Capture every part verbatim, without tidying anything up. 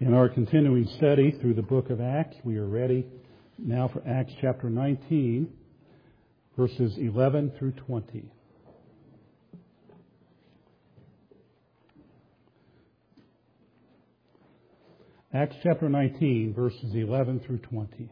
In our continuing study through the book of Acts, we are ready now for Acts chapter nineteen, verses eleven through twenty. Acts chapter nineteen, verses eleven through twenty.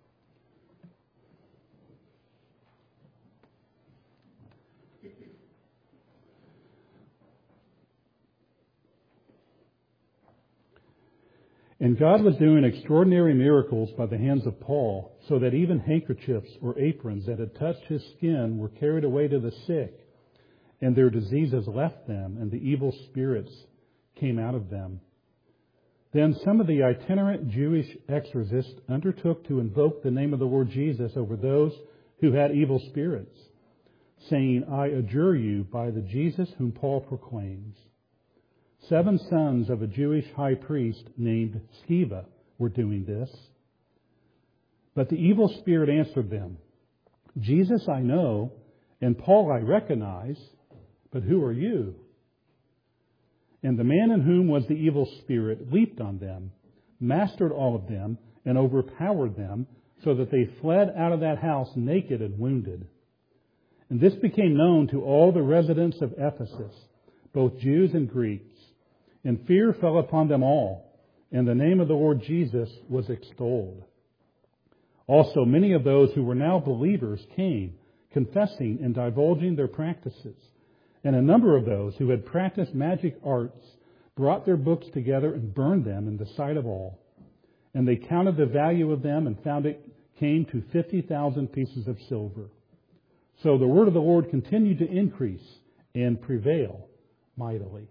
And God was doing extraordinary miracles by the hands of Paul, so that even handkerchiefs or aprons that had touched his skin were carried away to the sick, and their diseases left them, and the evil spirits came out of them. Then some of the itinerant Jewish exorcists undertook to invoke the name of the Lord Jesus over those who had evil spirits, saying, "I adjure you by the Jesus whom Paul proclaims." Seven sons of a Jewish high priest named Sceva were doing this. But the evil spirit answered them, "Jesus I know, and Paul I recognize, but who are you?" And the man in whom was the evil spirit leaped on them, mastered all of them, and overpowered them, so that they fled out of that house naked and wounded. And this became known to all the residents of Ephesus, both Jews and Greeks. And fear fell upon them all, and the name of the Lord Jesus was extolled. Also, many of those who were now believers came, confessing and divulging their practices. And a number of those who had practiced magic arts brought their books together and burned them in the sight of all. And they counted the value of them and found it came to fifty thousand pieces of silver. So the word of the Lord continued to increase and prevail mightily.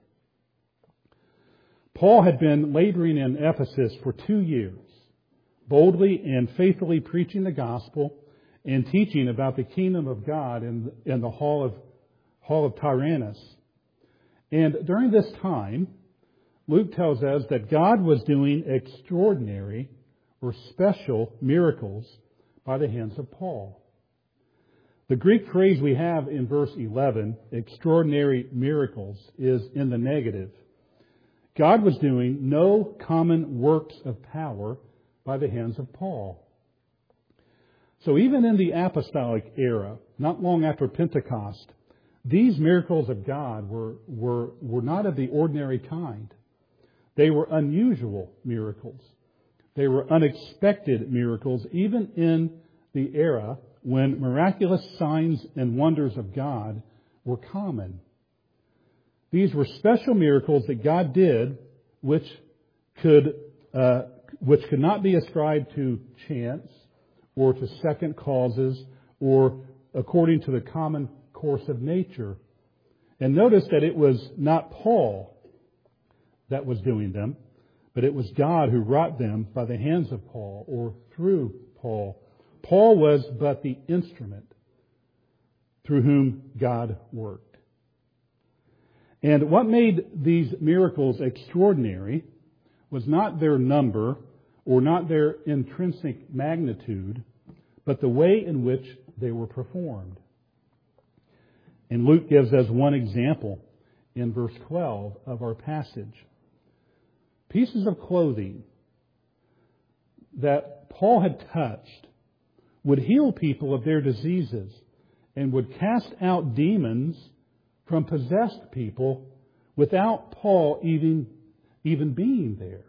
Paul had been laboring in Ephesus for two years, boldly and faithfully preaching the gospel and teaching about the kingdom of God in, in the hall of, hall of Tyrannus. And during this time, Luke tells us that God was doing extraordinary or special miracles by the hands of Paul. The Greek phrase we have in verse eleven, extraordinary miracles, is in the negative. God was doing no common works of power by the hands of Paul. So even in the apostolic era, not long after Pentecost, these miracles of God were, were, were not of the ordinary kind. They were unusual miracles. They were unexpected miracles, even in the era when miraculous signs and wonders of God were common. These were special miracles that God did, which could uh, which could not be ascribed to chance or to second causes or according to the common course of nature. And notice that it was not Paul that was doing them, but it was God who wrought them by the hands of Paul or through Paul. Paul was but the instrument through whom God worked. And what made these miracles extraordinary was not their number or not their intrinsic magnitude, but the way in which they were performed. And Luke gives us one example in verse twelve of our passage. Pieces of clothing that Paul had touched would heal people of their diseases and would cast out demons from possessed people without Paul even, even being there.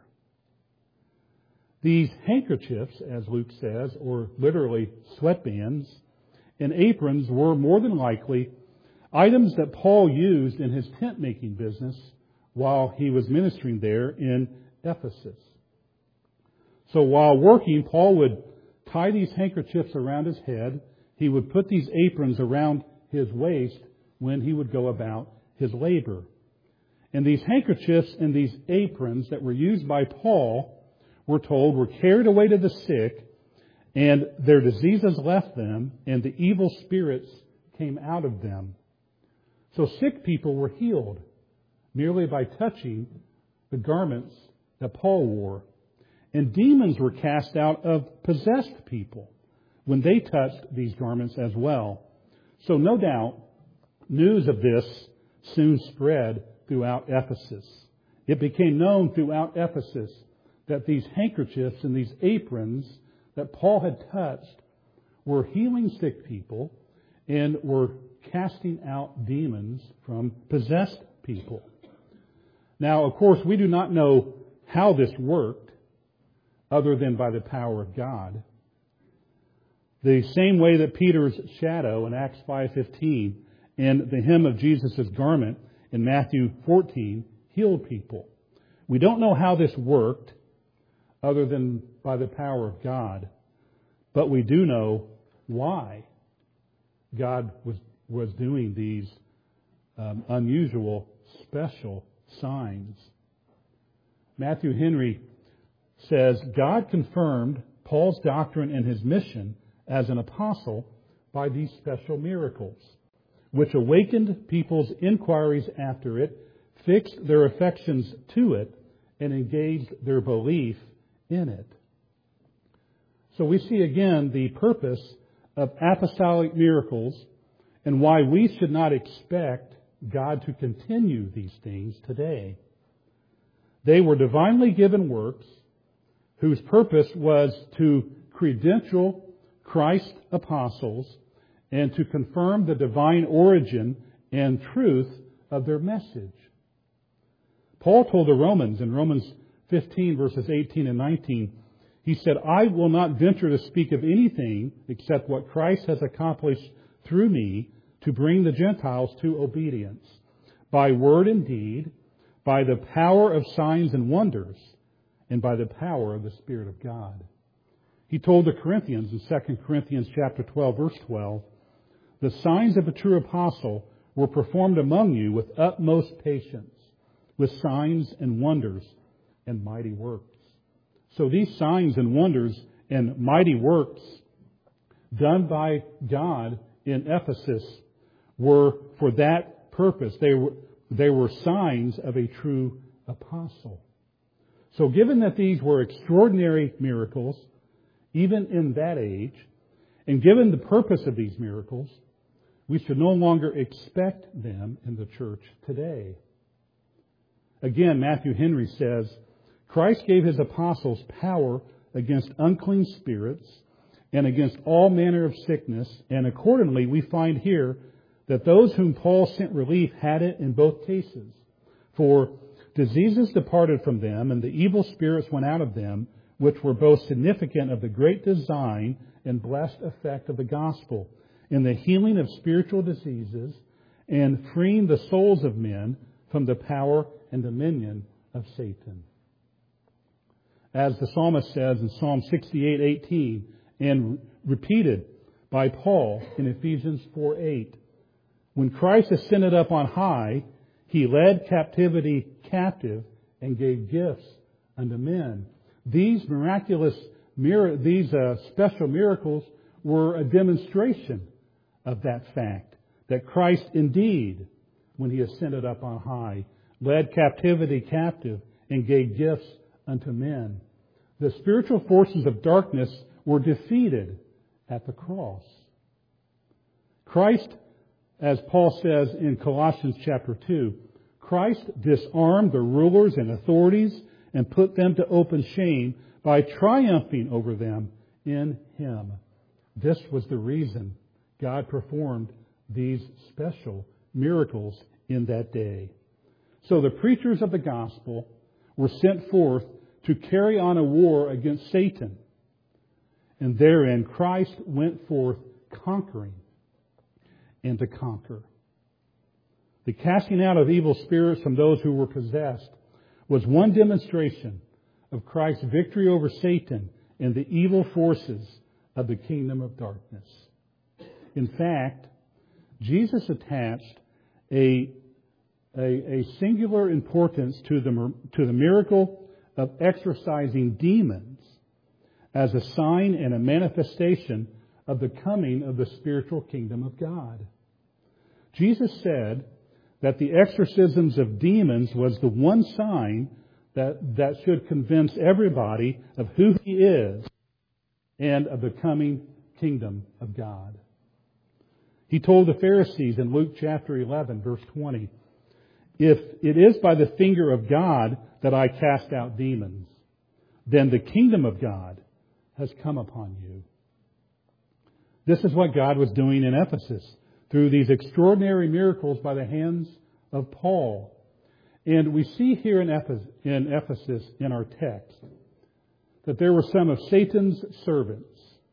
These handkerchiefs, as Luke says, or literally sweatbands, and aprons were more than likely items that Paul used in his tent-making business while he was ministering there in Ephesus. So while working, Paul would tie these handkerchiefs around his head. He would put these aprons around his waist when he would go about his labor. And these handkerchiefs and these aprons that were used by Paul, we're told, were carried away to the sick, and their diseases left them, and the evil spirits came out of them. So sick people were healed merely by touching the garments that Paul wore. And demons were cast out of possessed people when they touched these garments as well. So no doubt, news of this soon spread throughout Ephesus. It became known throughout Ephesus that these handkerchiefs and these aprons that Paul had touched were healing sick people and were casting out demons from possessed people. Now, of course, we do not know how this worked other than by the power of God. The same way that Peter's shadow in Acts five fifteen and the hem of Jesus' garment in Matthew fourteen healed people. We don't know how this worked other than by the power of God, but we do know why God was, was doing these um, unusual, special signs. Matthew Henry says, God confirmed Paul's doctrine and his mission as an apostle by these special miracles, which awakened people's inquiries after it, fixed their affections to it, and engaged their belief in it. So we see again the purpose of apostolic miracles and why we should not expect God to continue these things today. They were divinely given works whose purpose was to credential Christ's apostles and to confirm the divine origin and truth of their message. Paul told the Romans in Romans fifteen, verses eighteen and nineteen, he said, I will not venture to speak of anything except what Christ has accomplished through me to bring the Gentiles to obedience, by word and deed, by the power of signs and wonders, and by the power of the Spirit of God. He told the Corinthians in Second Corinthians chapter twelve, verse twelve, the signs of a true apostle were performed among you with utmost patience, with signs and wonders and mighty works. So these signs and wonders and mighty works done by God in Ephesus were for that purpose. They were, they were signs of a true apostle. So given that these were extraordinary miracles, even in that age, and given the purpose of these miracles, we should no longer expect them in the church today. Again, Matthew Henry says, Christ gave his apostles power against unclean spirits and against all manner of sickness, and accordingly we find here that those whom Paul sent relief had it in both cases. For diseases departed from them, and the evil spirits went out of them, which were both significant of the great design and blessed effect of the gospel in the healing of spiritual diseases and freeing the souls of men from the power and dominion of Satan. As the psalmist says in Psalm sixty-eight eighteen, and repeated by Paul in Ephesians four eight, when Christ ascended up on high, he led captivity captive and gave gifts unto men. These miraculous, these uh, special miracles were a demonstration of that fact, that Christ indeed, when he ascended up on high, led captivity captive and gave gifts unto men. The spiritual forces of darkness were defeated at the cross. Christ, as Paul says in Colossians chapter two, Christ disarmed the rulers and authorities and put them to open shame by triumphing over them in Him. This was the reason God performed these special miracles in that day. So the preachers of the gospel were sent forth to carry on a war against Satan. And therein Christ went forth conquering and to conquer. The casting out of evil spirits from those who were possessed was one demonstration of Christ's victory over Satan and the evil forces of the kingdom of darkness. In fact, Jesus attached a, a, a singular importance to the, to the miracle of exorcising demons as a sign and a manifestation of the coming of the spiritual kingdom of God. Jesus said that the exorcisms of demons was the one sign that, that should convince everybody of who He is and of the coming kingdom of God. He told the Pharisees in Luke chapter eleven, verse twenty, if it is by the finger of God that I cast out demons, then the kingdom of God has come upon you. This is what God was doing in Ephesus through these extraordinary miracles by the hands of Paul. And we see here in Ephesus, in our text, that there were some of Satan's servants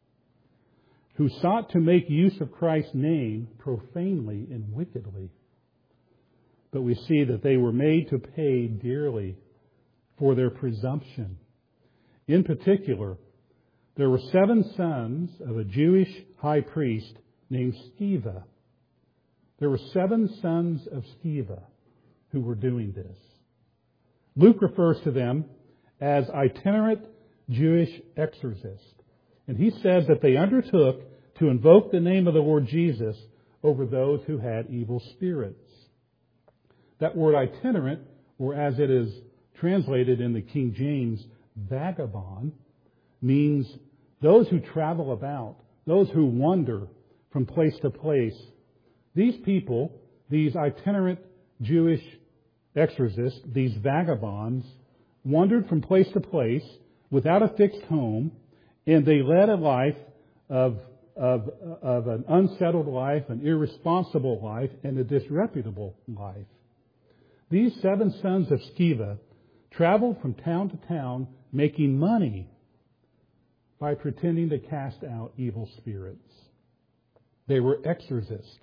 who sought to make use of Christ's name profanely and wickedly. But we see that they were made to pay dearly for their presumption. In particular, there were seven sons of a Jewish high priest named Sceva. There were seven sons of Sceva who were doing this. Luke refers to them as itinerant Jewish exorcists. And he says that they undertook to invoke the name of the Lord Jesus over those who had evil spirits. That word itinerant, or as it is translated in the King James, vagabond, means those who travel about, those who wander from place to place. These people, these itinerant Jewish exorcists, these vagabonds, wandered from place to place without a fixed home, and they led a life of, of, of an unsettled life, an irresponsible life, and a disreputable life. These seven sons of Sceva traveled from town to town making money by pretending to cast out evil spirits. They were exorcists.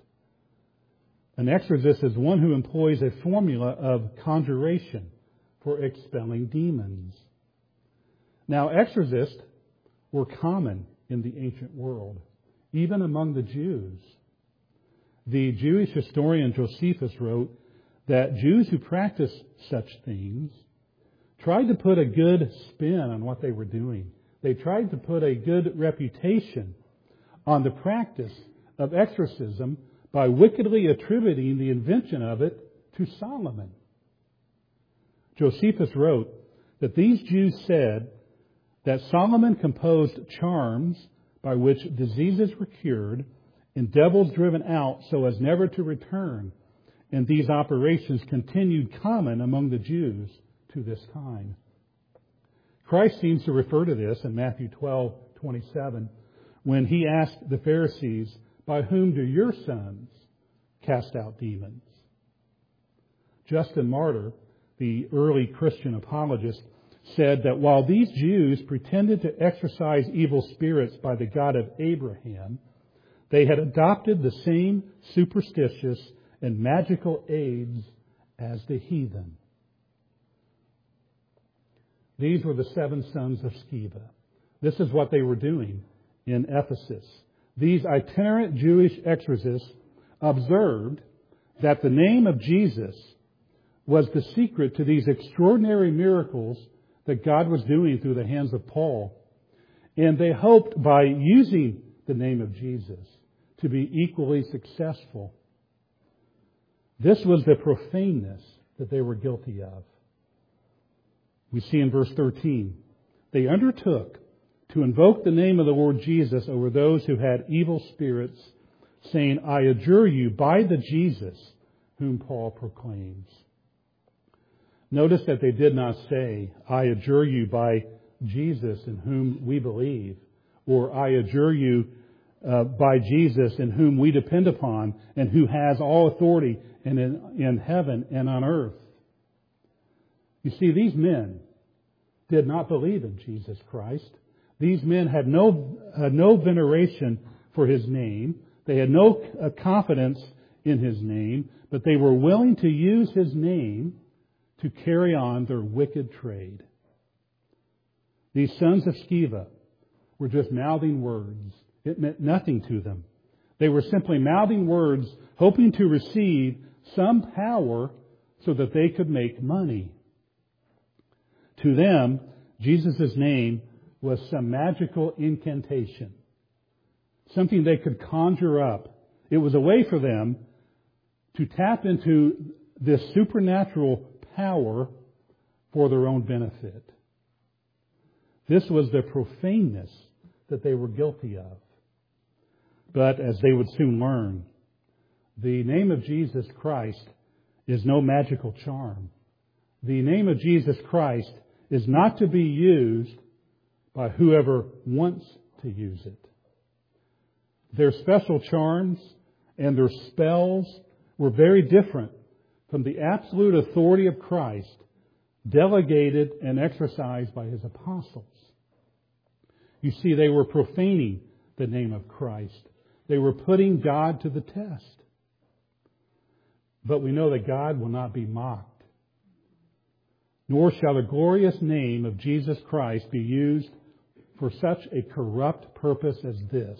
An exorcist is one who employs a formula of conjuration for expelling demons. Now, exorcists were common in the ancient world, even among the Jews. The Jewish historian Josephus wrote that Jews who practiced such things tried to put a good spin on what they were doing. They tried to put a good reputation on the practice of exorcism by wickedly attributing the invention of it to Solomon. Josephus wrote that these Jews said that Solomon composed charms by which diseases were cured and devils driven out so as never to return. And these operations continued common among the Jews to this time. Christ seems to refer to this in Matthew twelve twenty-seven when he asked the Pharisees, "By whom do your sons cast out demons?" Justin Martyr, the early Christian apologist, said that while these Jews pretended to exorcise evil spirits by the God of Abraham, they had adopted the same superstitious and magical aids as the heathen. These were the seven sons of Sceva. This is what they were doing in Ephesus. These itinerant Jewish exorcists observed that the name of Jesus was the secret to these extraordinary miracles that God was doing through the hands of Paul. And they hoped by using the name of Jesus to be equally successful. This was the profaneness that they were guilty of. We see in verse thirteen, they undertook to invoke the name of the Lord Jesus over those who had evil spirits, saying, "I adjure you by the Jesus whom Paul proclaims." Notice that they did not say, "I adjure you by Jesus in whom we believe," or "I adjure you uh, by Jesus in whom we depend upon and who has all authority in, in, in heaven and on earth." You see, these men did not believe in Jesus Christ. These men had no, had no veneration for His name. They had no uh, confidence in His name, but they were willing to use His name to carry on their wicked trade. These sons of Sceva were just mouthing words. It meant nothing to them. They were simply mouthing words, hoping to receive some power so that they could make money. To them, Jesus' name was some magical incantation, something they could conjure up. It was a way for them to tap into this supernatural power for their own benefit. This was the profaneness that they were guilty of. But as they would soon learn, the name of Jesus Christ is no magical charm. The name of Jesus Christ is not to be used by whoever wants to use it. Their special charms and their spells were very different from the absolute authority of Christ, delegated and exercised by His apostles. You see, they were profaning the name of Christ. They were putting God to the test. But we know that God will not be mocked. Nor shall the glorious name of Jesus Christ be used for such a corrupt purpose as this.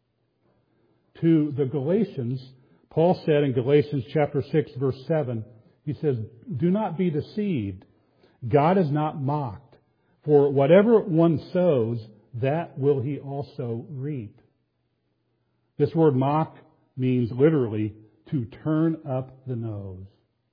To the Galatians, Paul said in Galatians chapter six, verse seven, he says, "Do not be deceived. God is not mocked. For whatever one sows, that will he also reap." This word mock means literally to turn up the nose.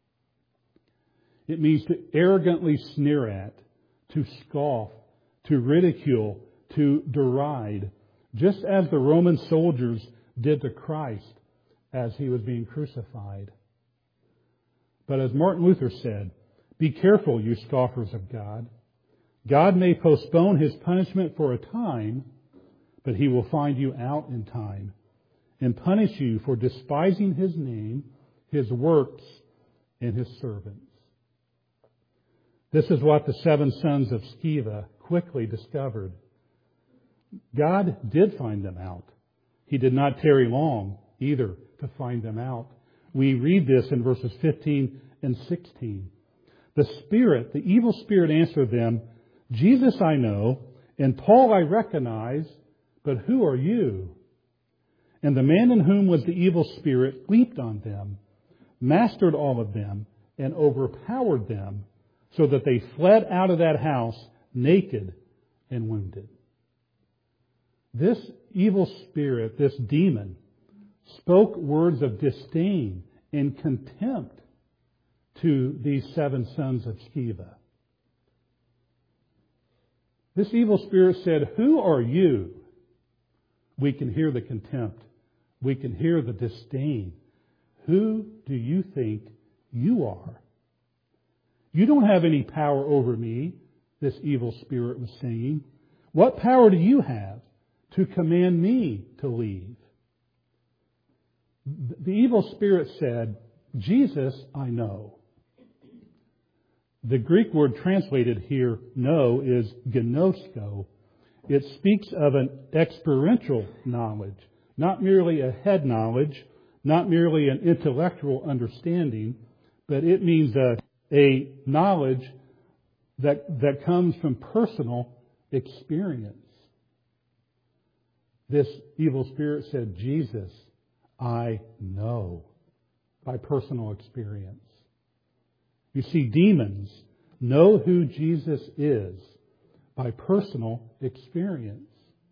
It means to arrogantly sneer at, to scoff, to ridicule, to deride, just as the Roman soldiers did to Christ as He was being crucified. But as Martin Luther said, "Be careful, you scoffers of God. God may postpone His punishment for a time, but He will find you out in time and punish you for despising His name, His works, and His servants." This is what the seven sons of Sceva quickly discovered. God did find them out. He did not tarry long either to find them out. We read this in verses fifteen and sixteen. The spirit, the evil spirit answered them, "Jesus I know, and Paul I recognize, but who are you?" And the man in whom was the evil spirit leaped on them, mastered all of them, and overpowered them, so that they fled out of that house naked and wounded. This evil spirit, this demon, spoke words of disdain and contempt to these seven sons of Sceva. This evil spirit said, "Who are you?" We can hear the contempt. We can hear the disdain. "Who do you think you are?" "You don't have any power over me," this evil spirit was saying. "What power do you have to command me to leave?" The evil spirit said, "Jesus I know." The Greek word translated here, know, is gnosko. It speaks of an experiential knowledge, not merely a head knowledge, not merely an intellectual understanding, but it means a, a knowledge that, that comes from personal experience. This evil spirit said, "Jesus, I know," by personal experience. You see, demons know who Jesus is by personal experience.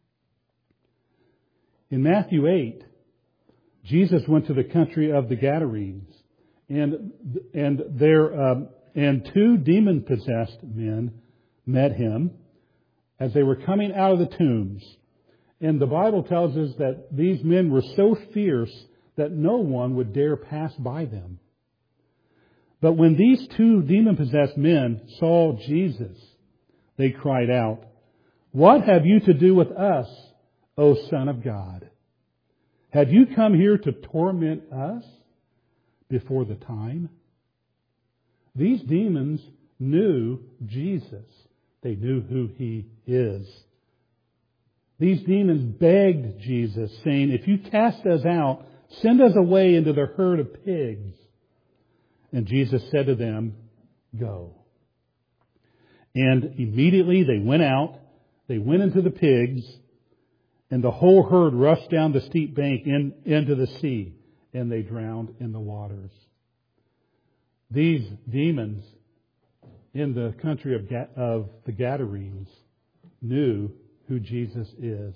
In Matthew eight, Jesus went to the country of the Gadarenes, and and there um, and two demon-possessed men met Him as they were coming out of the tombs. And the Bible tells us that these men were so fierce that no one would dare pass by them. But when these two demon-possessed men saw Jesus, they cried out, "What have you to do with us, O Son of God? Have you come here to torment us before the time?" These demons knew Jesus. They knew who He is. These demons begged Jesus, saying, "If you cast us out, send us away into the herd of pigs." And Jesus said to them, "Go." And immediately they went out, they went into the pigs, and the whole herd rushed down the steep bank in, into the sea, and they drowned in the waters. These demons in the country of, of the Gadarenes knew who Jesus is.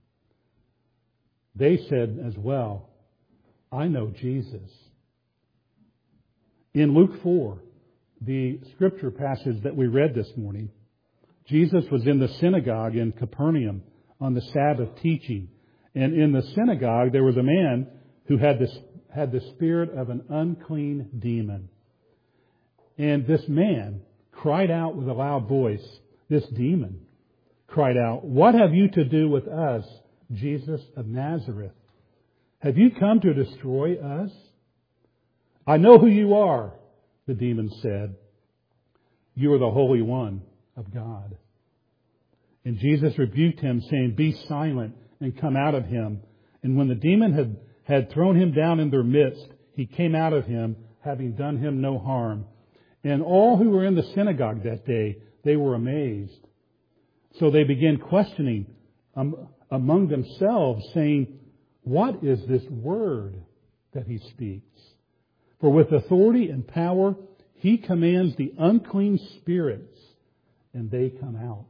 They said as well, "I know Jesus." In Luke four, the scripture passage that we read this morning, Jesus was in the synagogue in Capernaum on the Sabbath teaching. And in the synagogue, there was a man who had this, had the spirit of an unclean demon. And this man cried out with a loud voice, this demon cried out, "What have you to do with us, Jesus of Nazareth? Have you come to destroy us?" "I know who you are," the demon said. "You are the Holy One of God." And Jesus rebuked him, saying, "Be silent and come out of him." And when the demon had, had thrown him down in their midst, he came out of him, having done him no harm. And all who were in the synagogue that day, they were amazed. So they began questioning um, among themselves, saying, "What is this word that he speaks? For with authority and power he commands the unclean spirits, and they come out."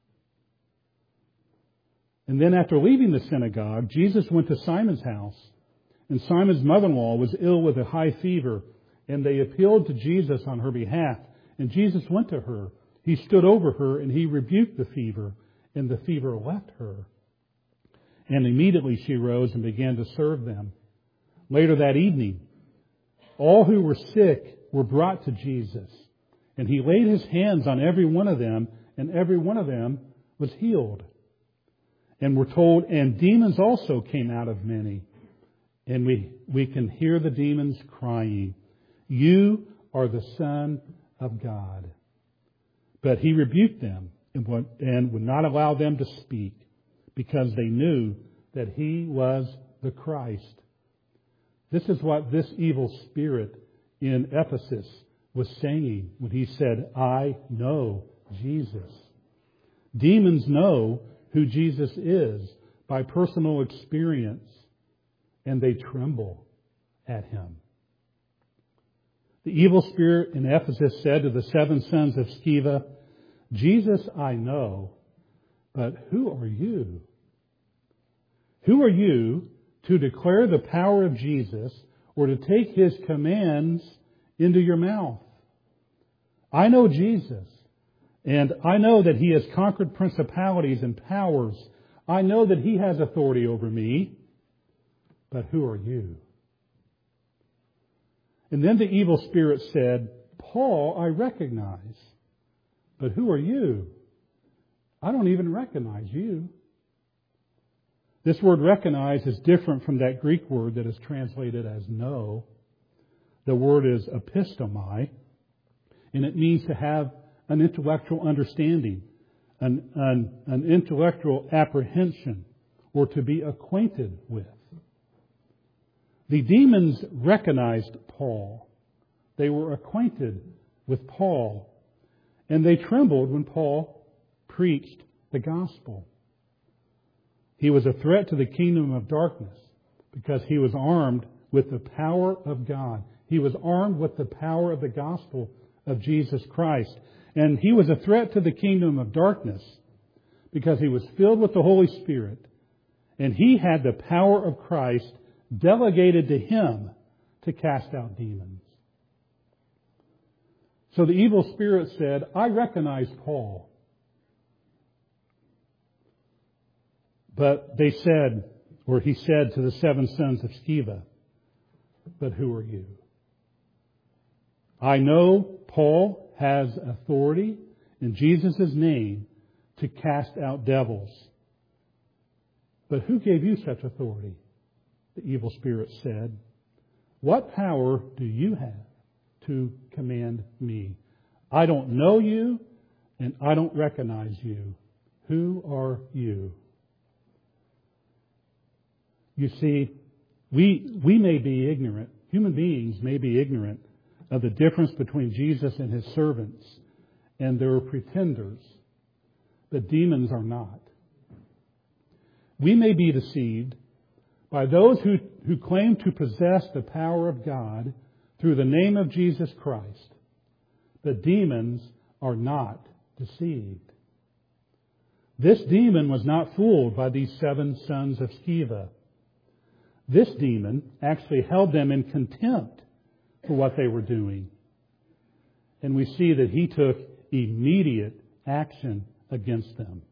And then after leaving the synagogue, Jesus went to Simon's house. And Simon's mother-in-law was ill with a high fever, and they appealed to Jesus on her behalf. And Jesus went to her. He stood over her, and he rebuked the fever, and the fever left her. And immediately she rose and began to serve them. Later that evening, all who were sick were brought to Jesus, and he laid his hands on every one of them, and every one of them was healed. And we're told, and demons also came out of many. And we, we can hear the demons crying, "You are the Son of God." But he rebuked them and would, and would not allow them to speak, because they knew that he was the Christ. This is what this evil spirit in Ephesus was saying when he said, "I know Jesus." Demons know who Jesus is by personal experience, and they tremble at him. The evil spirit in Ephesus said to the seven sons of Sceva, "Jesus I know, but who are you? Who are you to declare the power of Jesus or to take his commands into your mouth? I know Jesus, and I know that he has conquered principalities and powers. I know that he has authority over me, but who are you?" And then the evil spirit said, "Paul I recognize, but who are you? I don't even recognize you." This word recognize is different from that Greek word that is translated as know. The word is epistomai, and it means to have an intellectual understanding, an, an, an intellectual apprehension, or to be acquainted with. The demons recognized Paul. They were acquainted with Paul, and they trembled when Paul preached the gospel. He was a threat to the kingdom of darkness because he was armed with the power of God. He was armed with the power of the gospel of Jesus Christ. And he was a threat to the kingdom of darkness because he was filled with the Holy Spirit, and he had the power of Christ delegated to him to cast out demons. So the evil spirit said, "I recognize Paul." But they said, or he said to the seven sons of Sceva, "But who are you?" I know Paul has authority in Jesus' name to cast out devils. But who gave you such authority? The evil spirit said. What power do you have to command me? I don't know you, and I don't recognize you. Who are you? You see, we we may be ignorant, human beings may be ignorant of the difference between Jesus and his servants, and there are pretenders, but demons are not. We may be deceived by those who, who claim to possess the power of God through the name of Jesus Christ, but demons are not deceived. This demon was not fooled by these seven sons of Sceva. This demon actually held them in contempt for what they were doing. And we see that he took immediate action against them.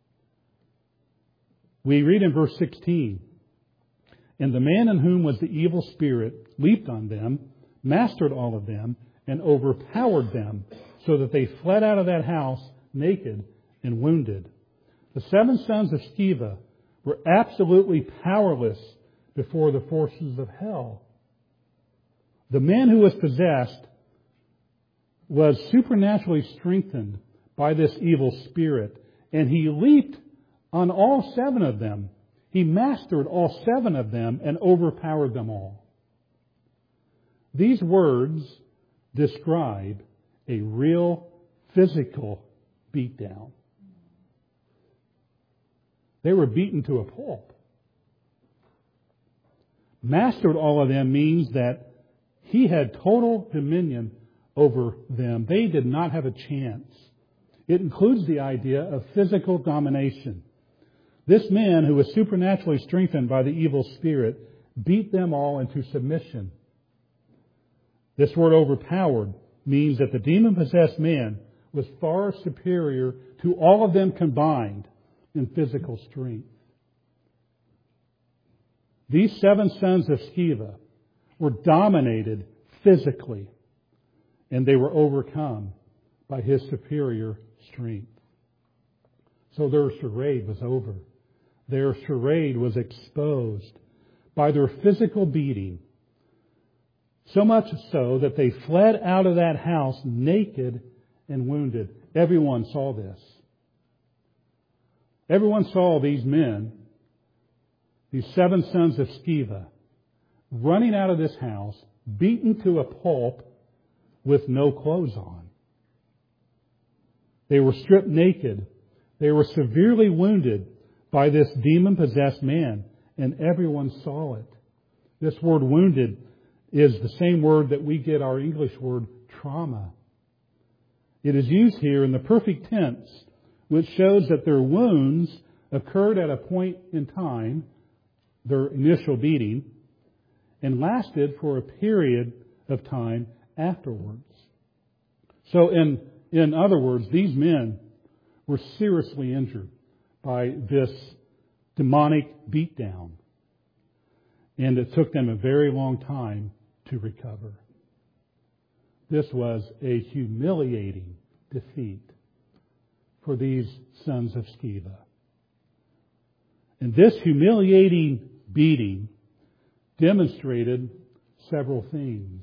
We read in verse sixteen, "And the man in whom was the evil spirit leaped on them, mastered all of them, and overpowered them, so that they fled out of that house naked and wounded. The seven sons of Sceva were absolutely powerless before the forces of hell. The man who was possessed was supernaturally strengthened by this evil spirit, and he leaped on all seven of them. He mastered all seven of them and overpowered them all. These words describe a real physical beatdown. They were beaten to a pulp. Mastered all of them means that he had total dominion over them. They did not have a chance. It includes the idea of physical domination. This man, who was supernaturally strengthened by the evil spirit, beat them all into submission. This word overpowered means that the demon-possessed man was far superior to all of them combined in physical strength. These seven sons of Sceva were dominated physically, and they were overcome by his superior strength. So their charade was over. Their charade was exposed by their physical beating, so much so that they fled out of that house naked and wounded. Everyone saw this. Everyone saw these men, these seven sons of Sceva, running out of this house, beaten to a pulp with no clothes on. They were stripped naked. They were severely wounded by this demon-possessed man, and everyone saw it. This word wounded is the same word that we get our English word trauma. It is used here in the perfect tense, which shows that their wounds occurred at a point in time, their initial beating, and lasted for a period of time afterwards. So in, in other words, these men were seriously injured by this demonic beatdown. And it took them a very long time to recover. This was a humiliating defeat for these sons of Sceva. And this humiliating beating demonstrated several things.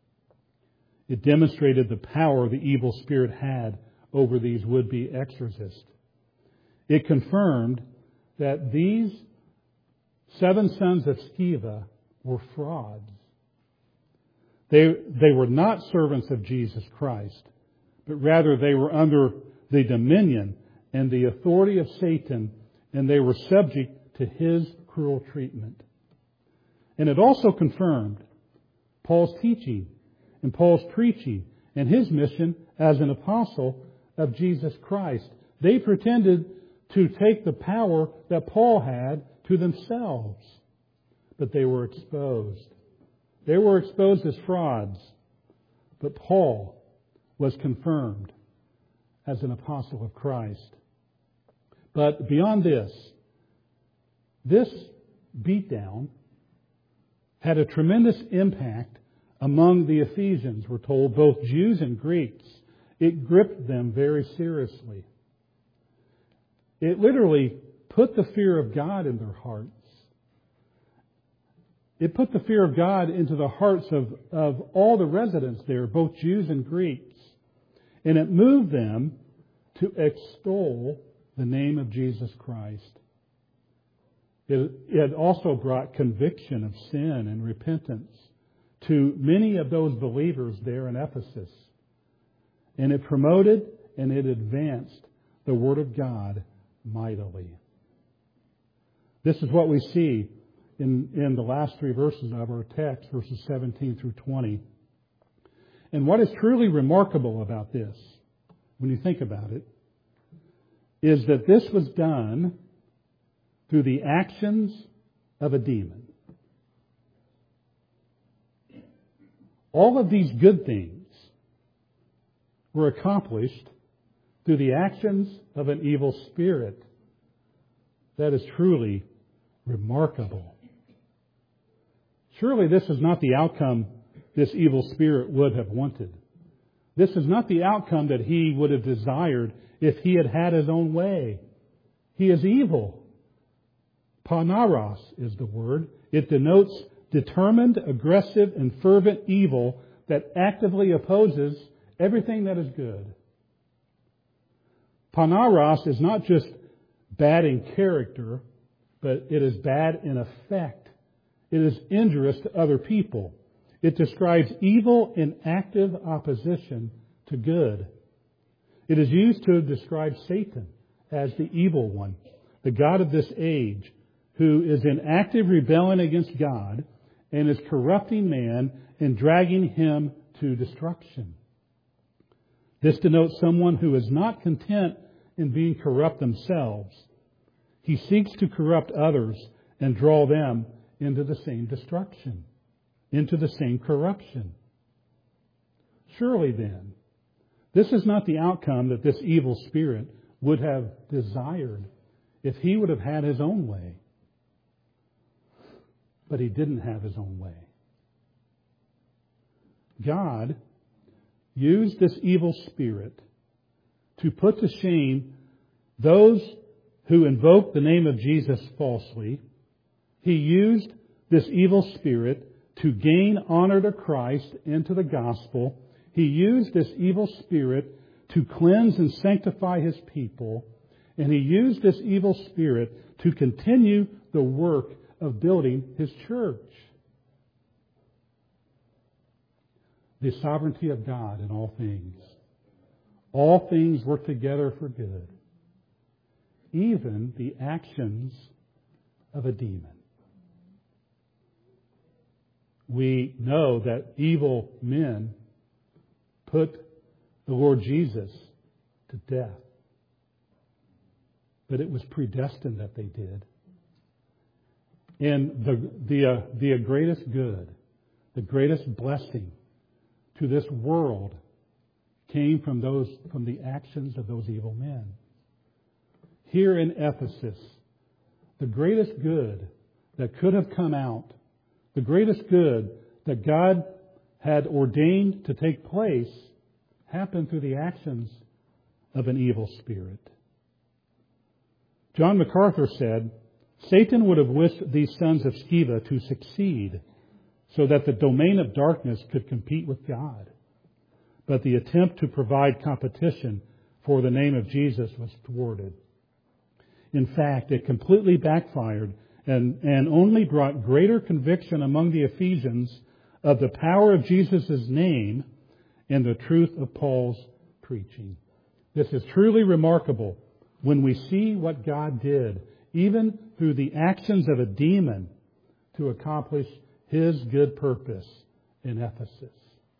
It demonstrated the power the evil spirit had over these would-be exorcists. It confirmed that these seven sons of Sceva were frauds. They, they were not servants of Jesus Christ, but rather they were under the dominion and the authority of Satan, and they were subject to his cruel treatment. And it also confirmed Paul's teaching and Paul's preaching and his mission as an apostle of Jesus Christ. They pretended to take the power that Paul had to themselves, but they were exposed. They were exposed as frauds, but Paul was confirmed as an apostle of Christ. But beyond this, this beatdown had a tremendous impact among the Ephesians, we're told, both Jews and Greeks. It gripped them very seriously. It literally put the fear of God in their hearts. It put the fear of God into the hearts of, of all the residents there, both Jews and Greeks. And it moved them to extol the name of Jesus Christ. It, it also brought conviction of sin and repentance to many of those believers there in Ephesus. And it promoted and it advanced the Word of God mightily. This is what we see in, in the last three verses of our text, verses seventeen through twenty. And what is truly remarkable about this, when you think about it, is that this was done through the actions of a demon. All of these good things were accomplished through the actions of an evil spirit. That is truly remarkable. Surely this is not the outcome this evil spirit would have wanted. This is not the outcome that he would have desired if he had had his own way. He is evil. Panaros is the word. It denotes determined, aggressive, and fervent evil that actively opposes everything that is good. Panaros is not just bad in character, but it is bad in effect. It is injurious to other people. It describes evil in active opposition to good. It is used to describe Satan as the evil one, the god of this age, who is in active rebellion against God and is corrupting man and dragging him to destruction. This denotes someone who is not content in being corrupt themselves. He seeks to corrupt others and draw them into the same destruction, into the same corruption. Surely then, this is not the outcome that this evil spirit would have desired if he would have had his own way. But he didn't have his own way. God used this evil spirit to put to shame those who invoke the name of Jesus falsely. He used this evil spirit to gain honor to Christ and to the gospel. He used this evil spirit to cleanse and sanctify His people. And He used this evil spirit to continue the work of building His church. The sovereignty of God in all things. All things work together for good. Even the actions of a demon. We know that evil men put the Lord Jesus to death. But it was predestined that they did. And the, the, uh, the greatest good, the greatest blessing to this world came from those, from the actions of those evil men. Here in Ephesus, the greatest good that could have come out, the greatest good that God had ordained to take place, happened through the actions of an evil spirit. John MacArthur said, Satan would have wished these sons of Sceva to succeed so that the domain of darkness could compete with God. But the attempt to provide competition for the name of Jesus was thwarted. In fact, it completely backfired and, and only brought greater conviction among the Ephesians of the power of Jesus' name and the truth of Paul's preaching. This is truly remarkable when we see what God did, even through the actions of a demon, to accomplish His good purpose in Ephesus.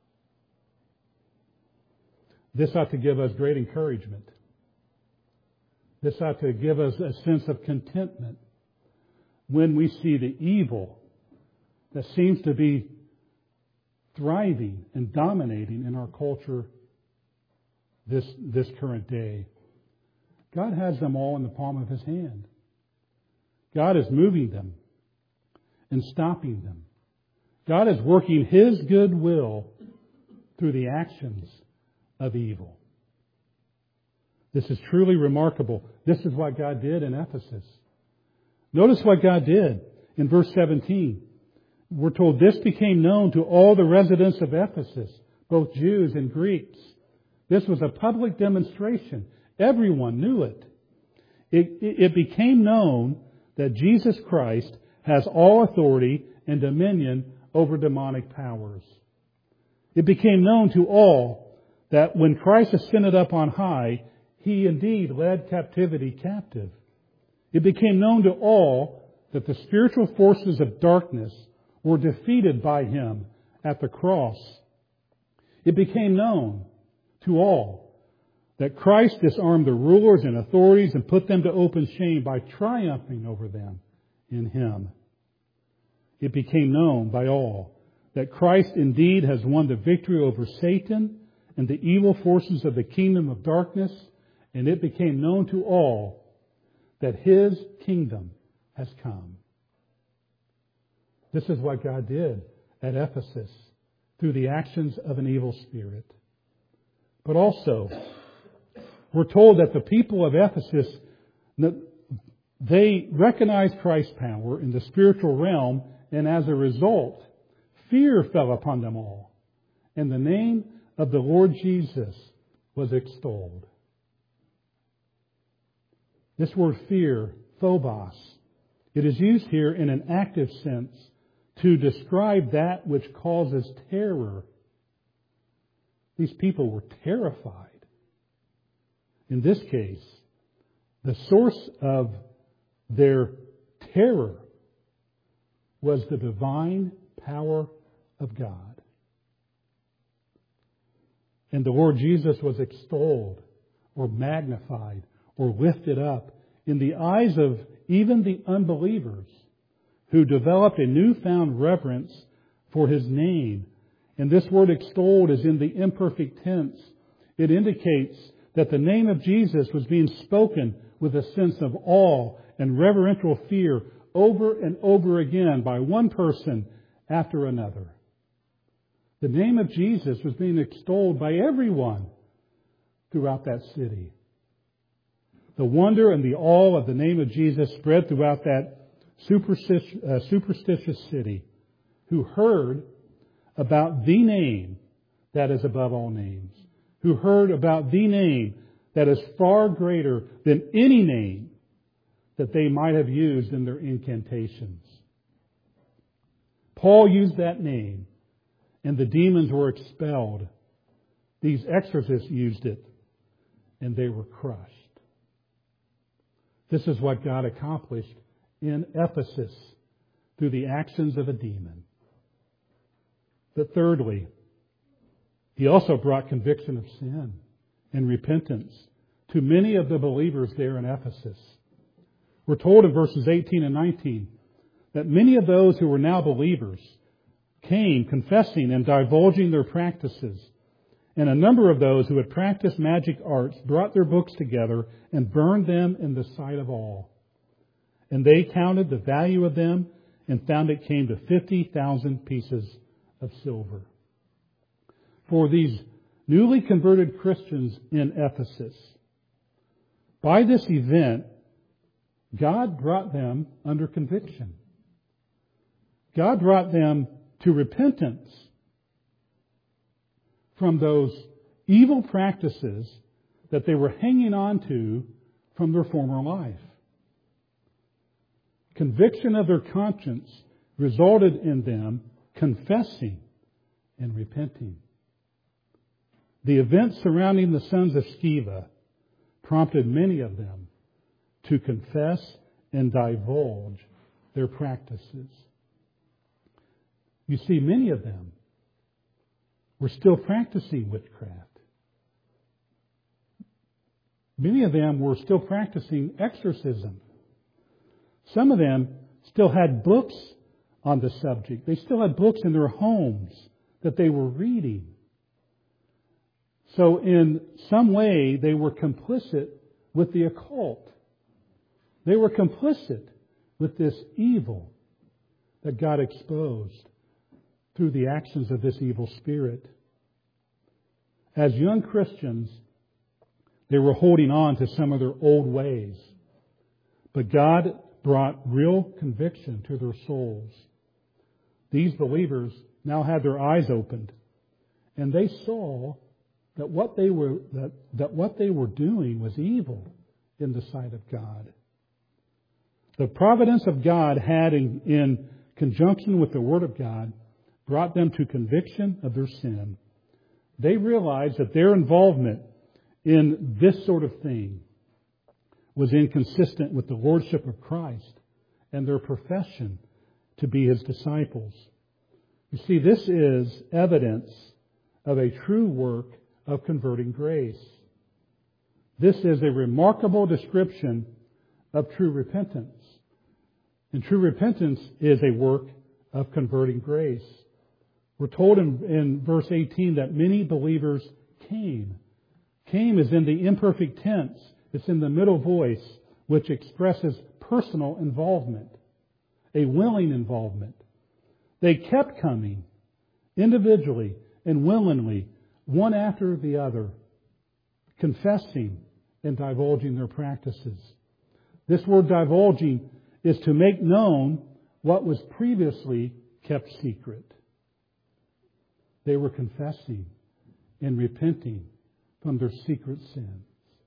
This ought to give us great encouragement. This ought to give us a sense of contentment when we see the evil that seems to be thriving and dominating in our culture this, this current day. God has them all in the palm of His hand. God is moving them and stopping them. God is working His good will through the actions of evil. This is truly remarkable. This is what God did in Ephesus. Notice what God did in verse seventeen. We're told this became known to all the residents of Ephesus, both Jews and Greeks. This was a public demonstration. Everyone knew it. It, it became known that Jesus Christ has all authority and dominion over demonic powers. It became known to all that when Christ ascended up on high, He indeed led captivity captive. It became known to all that the spiritual forces of darkness were defeated by Him at the cross. It became known to all that Christ disarmed the rulers and authorities and put them to open shame by triumphing over them in Him. It became known by all that Christ indeed has won the victory over Satan and the evil forces of the kingdom of darkness, and it became known to all that His kingdom has come. This is what God did at Ephesus through the actions of an evil spirit. But also, we're told that the people of Ephesus, They recognized Christ's power in the spiritual realm, and as a result, fear fell upon them all, and the name of the Lord Jesus was extolled. This word fear, phobos, it is used here in an active sense to describe that which causes terror. These people were terrified. In this case, the source of their terror was the divine power of God. And the Lord Jesus was extolled or magnified or lifted up in the eyes of even the unbelievers who developed a newfound reverence for His name. And this word extolled is in the imperfect tense. It indicates that the name of Jesus was being spoken with a sense of awe and reverential fear over and over again by one person after another. The name of Jesus was being extolled by everyone throughout that city. The wonder and the awe of the name of Jesus spread throughout that superstitious, uh, superstitious city, who heard about the name that is above all names, who heard about the name that is far greater than any name that they might have used in their incantations. Paul used that name, and the demons were expelled. These exorcists used it, and they were crushed. This is what God accomplished in Ephesus through the actions of a demon. But thirdly, He also brought conviction of sin and repentance to many of the believers there in Ephesus. We're told in verses eighteen and nineteen that many of those who were now believers came confessing and divulging their practices. And a number of those who had practiced magic arts brought their books together and burned them in the sight of all. And they counted the value of them and found it came to fifty thousand pieces of silver. For these newly converted Christians in Ephesus, by this event, God brought them under conviction. God brought them to repentance from those evil practices that they were hanging on to from their former life. Conviction of their conscience resulted in them confessing and repenting. The events surrounding the sons of Sceva prompted many of them to confess and divulge their practices. You see, many of them were still practicing witchcraft. Many of them were still practicing exorcism. Some of them still had books on the subject. They still had books in their homes that they were reading. So in some way, they were complicit with the occult. They were complicit with this evil that God exposed through the actions of this evil spirit. As young Christians, they were holding on to some of their old ways. But God brought real conviction to their souls. These believers now had their eyes opened, and they saw that what they were that, that what they were doing was evil in the sight of God. The providence of God had, in, in conjunction with the Word of God, brought them to conviction of their sin. They realized that their involvement in this sort of thing was inconsistent with the Lordship of Christ and their profession to be His disciples. You see, this is evidence of a true work of converting grace. This is a remarkable description of true repentance. And true repentance is a work of converting grace. We're told in, in verse eighteen that many believers came. Came is in the imperfect tense. It's in the middle voice, which expresses personal involvement, a willing involvement. They kept coming individually and willingly, one after the other, confessing and divulging their practices. This word divulging is to make known what was previously kept secret. They were confessing and repenting from their secret sins.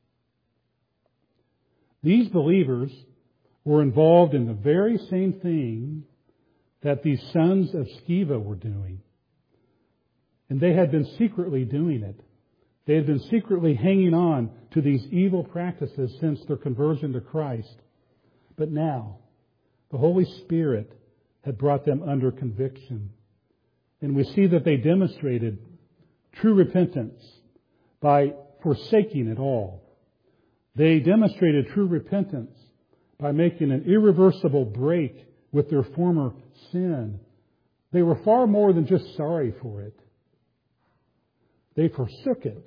These believers were involved in the very same thing that these sons of Sceva were doing. And they had been secretly doing it. They had been secretly hanging on to these evil practices since their conversion to Christ. But now, the Holy Spirit had brought them under conviction. And we see that they demonstrated true repentance by forsaking it all. They demonstrated true repentance by making an irreversible break with their former sin. They were far more than just sorry for it. They forsook it.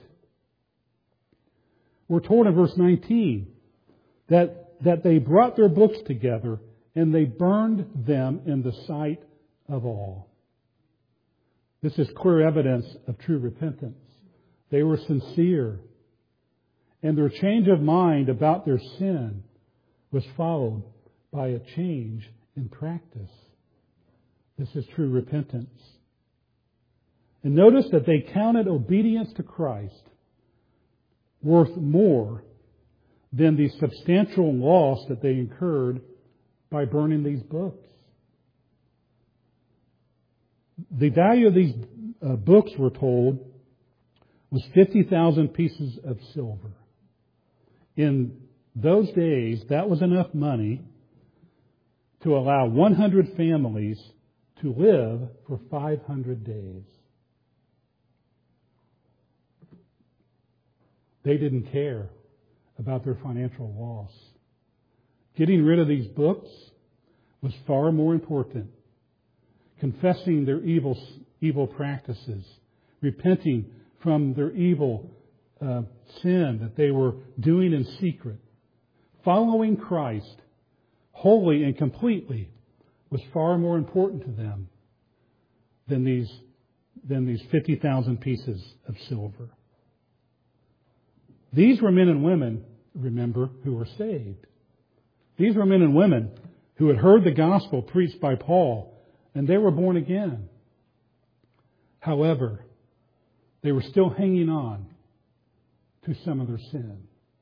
We're told in verse nineteen that, that they brought their books together and they burned them in the sight of all. This is clear evidence of true repentance. They were sincere. And their change of mind about their sin was followed by a change in practice. This is true repentance. And notice that they counted obedience to Christ worth more than the substantial loss that they incurred by burning these books. The value of these uh, books, we're told, was fifty thousand pieces of silver. In those days, that was enough money to allow one hundred families to live for five hundred days. They didn't care about their financial loss. Getting rid of these books was far more important. Confessing their evil, evil practices, repenting from their evil uh, sin that they were doing in secret, following Christ wholly and completely was far more important to them than these, than these fifty thousand pieces of silver. These were men and women, remember, who were saved. These were men and women who had heard the gospel preached by Paul, and they were born again. However, they were still hanging on to some of their sin.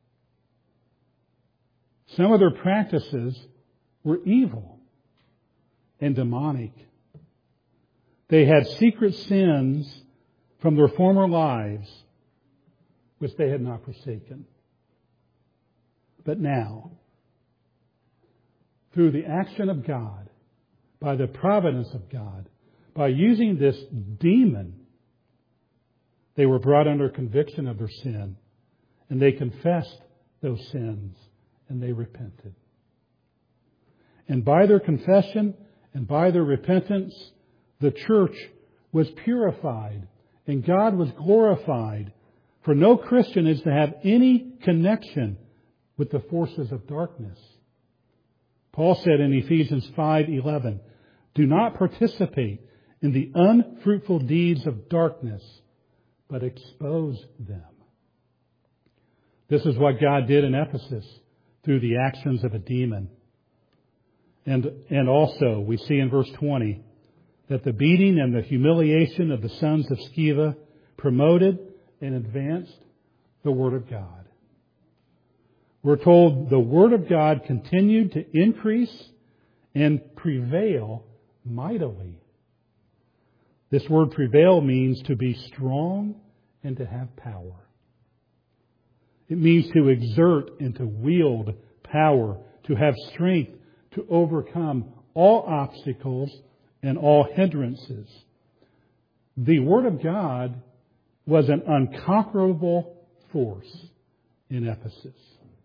Some of their practices were evil and demonic. They had secret sins from their former lives which they had not forsaken. But now, through the action of God, by the providence of God, by using this demon, they were brought under conviction of their sin, and they confessed those sins, and they repented. And by their confession and by their repentance, the church was purified, and God was glorified. For no Christian is to have any connection with the forces of darkness. Paul said in Ephesians five eleven, "Do not participate in the unfruitful deeds of darkness, but expose them." This is what God did in Ephesus through the actions of a demon. And, and also, we see in verse twenty that the beating and the humiliation of the sons of Sceva promoted and advanced the Word of God. We're told the Word of God continued to increase and prevail mightily. This word prevail means to be strong and to have power. It means to exert and to wield power, to have strength to overcome all obstacles and all hindrances. The Word of God was an unconquerable force in Ephesus.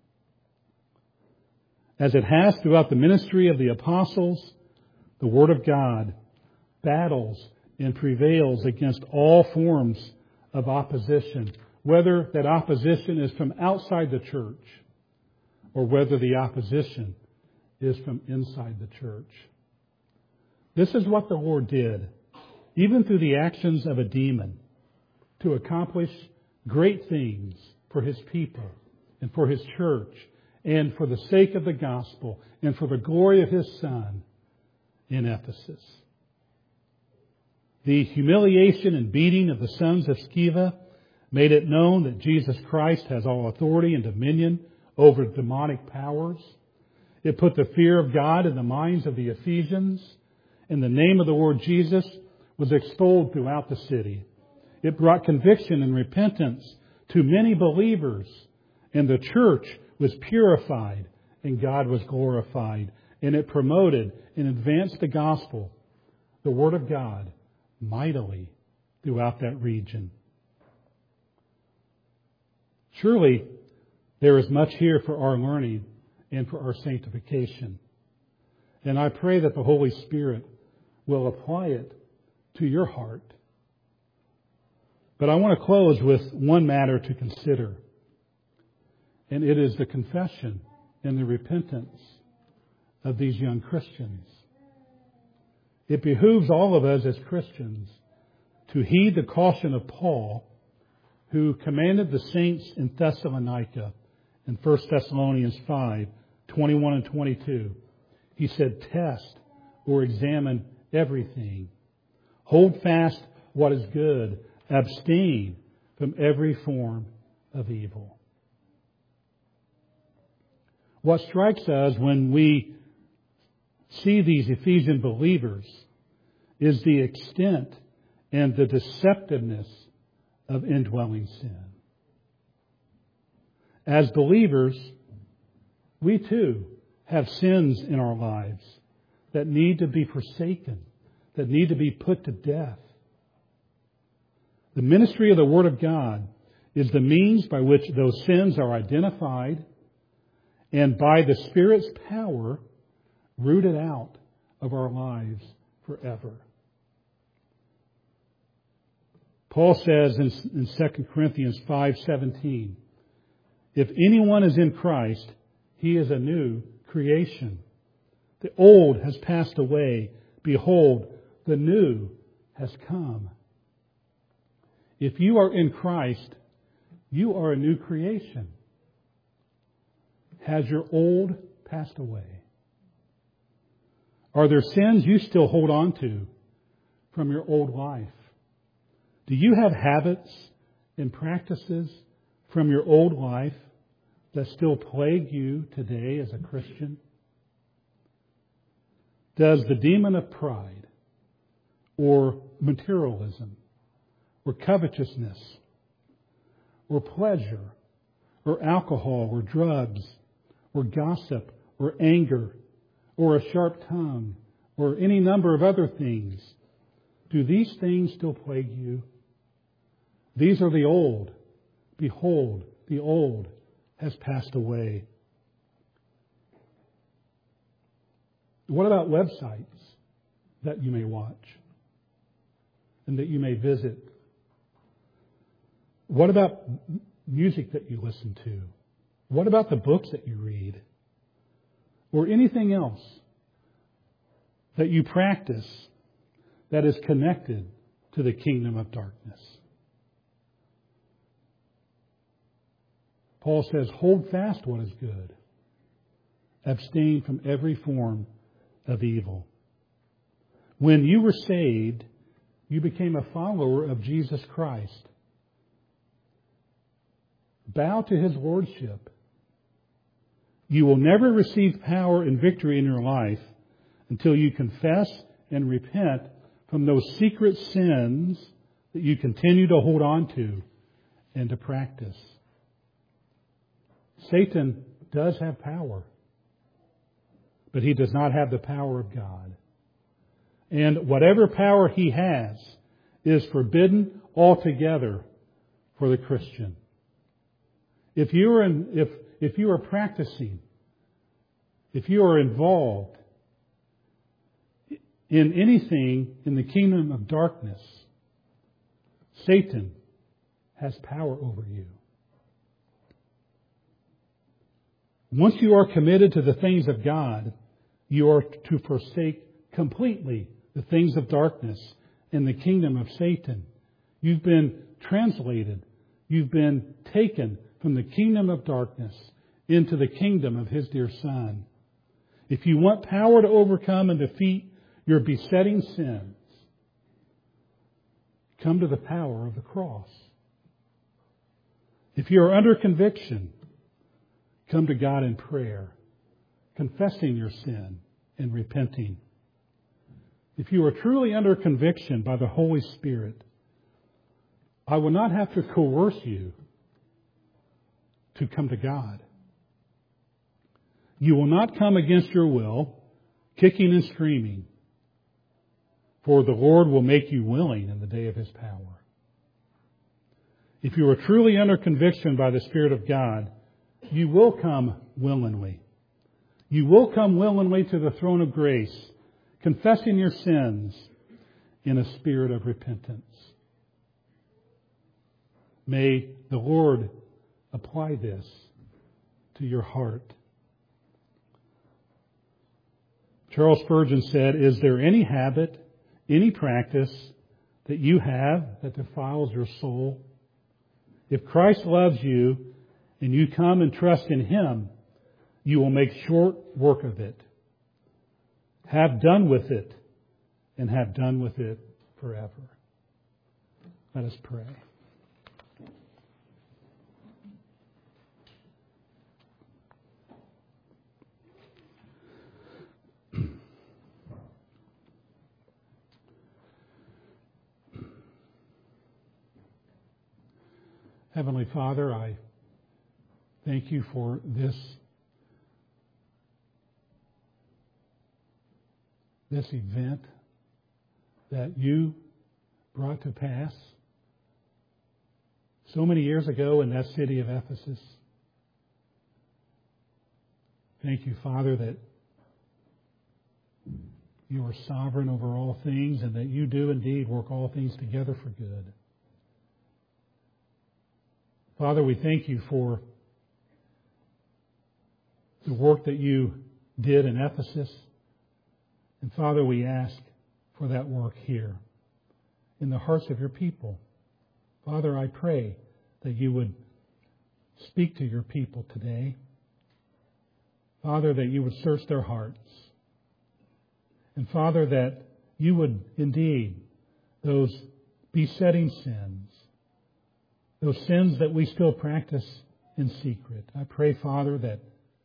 As it has throughout the ministry of the apostles, the Word of God battles and prevails against all forms of opposition, whether that opposition is from outside the church or whether the opposition is from inside the church. This is what the Lord did, even through the actions of a demon, to accomplish great things for His people and for His church and for the sake of the gospel and for the glory of His Son in Ephesus. The humiliation and beating of the sons of Sceva made it known that Jesus Christ has all authority and dominion over demonic powers. It put the fear of God in the minds of the Ephesians, and the name of the Lord Jesus was extolled throughout the city. It brought conviction and repentance to many believers, and the church was purified and God was glorified. And it promoted and advanced the gospel, the Word of God, mightily throughout that region. Surely there is much here for our learning and for our sanctification. And I pray that the Holy Spirit will apply it to your heart. But I want to close with one matter to consider. And it is the confession and the repentance of these young Christians. It behooves all of us as Christians to heed the caution of Paul, who commanded the saints in Thessalonica in First Thessalonians five, twenty-one and twenty-two. He said, test or examine everything. Hold fast what is good. Abstain from every form of evil. What strikes us when we see these Ephesian believers is the extent and the deceptiveness of indwelling sin. As believers, we too have sins in our lives that need to be forsaken, that need to be put to death. The ministry of the Word of God is the means by which those sins are identified and by the Spirit's power rooted out of our lives forever. Paul says in, in Second Corinthians five seventeen, if anyone is in Christ, he is a new creation. The old has passed away. Behold, the new has come. If you are in Christ, you are a new creation. Has your old passed away? Are there sins you still hold on to from your old life? Do you have habits and practices from your old life that still plague you today as a Christian? Does the demon of pride or materialism or covetousness or pleasure or alcohol or drugs or gossip or anger or a sharp tongue or any number of other things, do these things still plague you? These are the old. Behold, the old has passed away. What about websites that you may watch and that you may visit? What about music that you listen to? What about the books that you read? Or anything else that you practice that is connected to the kingdom of darkness? Paul says, hold fast what is good. Abstain from every form of evil. When you were saved, you became a follower of Jesus Christ. Bow to His lordship. You will never receive power and victory in your life until you confess and repent from those secret sins that you continue to hold on to and to practice. Satan does have power, but he does not have the power of God. And whatever power he has is forbidden altogether for the Christian. If you are in, if if you are practicing, if you are involved in anything in the kingdom of darkness, Satan has power over you. Once you are committed to the things of God, you are to forsake completely the things of darkness and the kingdom of Satan. You've been translated. You've been taken from the kingdom of darkness into the kingdom of His dear Son. If you want power to overcome and defeat your besetting sins, come to the power of the cross. If you are under conviction, come to God in prayer, confessing your sin and repenting. If you are truly under conviction by the Holy Spirit, I will not have to coerce you to come to God. You will not come against your will, kicking and screaming, for the Lord will make you willing in the day of His power. If you are truly under conviction by the Spirit of God, you will come willingly. You will come willingly to the throne of grace, confessing your sins in a spirit of repentance. May the Lord apply this to your heart. Charles Spurgeon said, "Is there any habit, any practice that you have that defiles your soul? If Christ loves you and you come and trust in Him, you will make short work of it. Have done with it and have done with it forever." Let us pray. Heavenly Father, I thank You for this, this event that You brought to pass so many years ago in that city of Ephesus. Thank You, Father, that You are sovereign over all things and that You do indeed work all things together for good. Father, we thank You for the work that You did in Ephesus. And Father, we ask for that work here in the hearts of Your people. Father, I pray that You would speak to Your people today. Father, that You would search their hearts. And Father, that You would indeed, those besetting sins, those sins that we still practice in secret, I pray, Father, that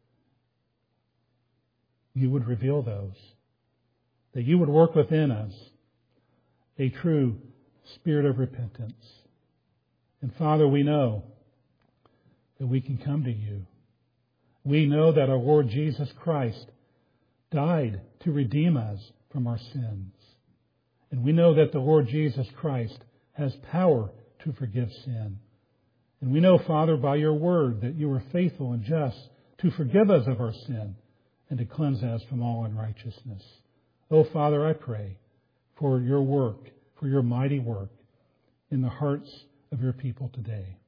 You would reveal those, that You would work within us a true spirit of repentance. And Father, we know that we can come to You. We know that our Lord Jesus Christ died to redeem us from our sins. And we know that the Lord Jesus Christ has power to forgive sin. And we know, Father, by Your word that You are faithful and just to forgive us of our sin and to cleanse us from all unrighteousness. Oh, Father, I pray for Your work, for Your mighty work in the hearts of Your people today.